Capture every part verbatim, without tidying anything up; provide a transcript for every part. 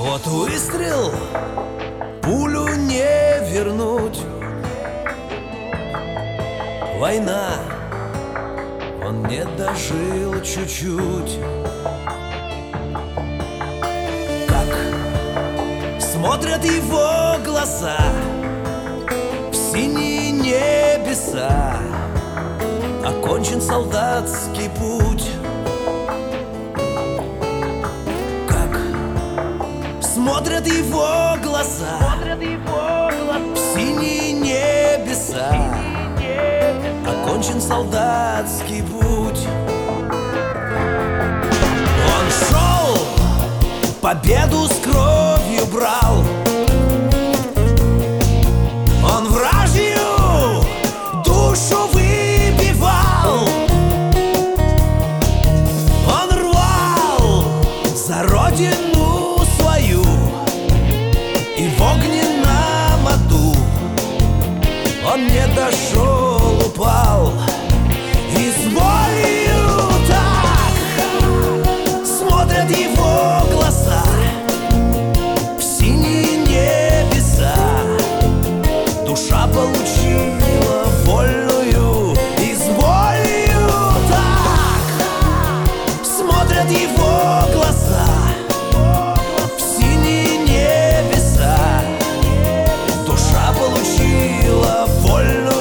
Вот выстрел, пулю не вернуть. Война, он не дожил чуть-чуть. Как смотрят его глаза в синие небеса, окончен солдатский путь. Как смотрят его глаза в синие небеса, окончен солдатский путь. Он шел, победу с кровью брал. Он вражью душу выбивал. Он рвал за родину свою, и в огненном аду он не дошел, упал. И с болью так смотрят его глаза в синие небеса. Душа получила вольную. И с болью так смотрят его глаза в синие небеса. Душа получила вольную.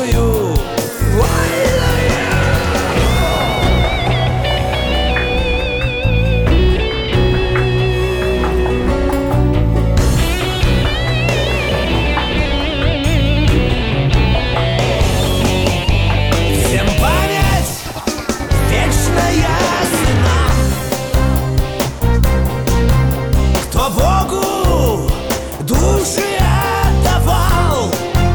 Богу души отдавал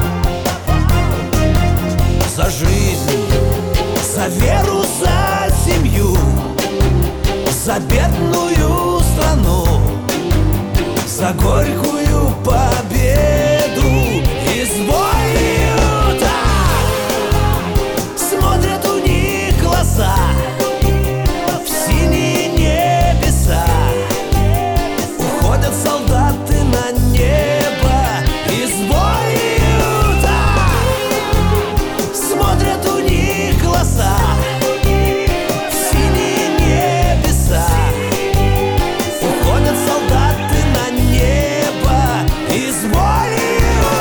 за жизнь, за веру, за семью, за бедную страну, за горькую победу. И с болью так смотрят у них глаза в синие небеса. Уходят солдаты на небо. И с болью так смотрят у них глаза в синие небеса. Уходят солдаты на небо. И с болью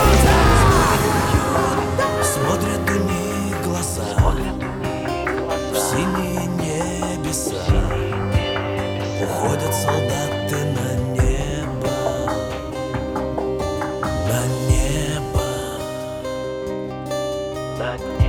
так смотрят у них глаза в синие небеса. Уходят солдаты на небо. На небо. На небо.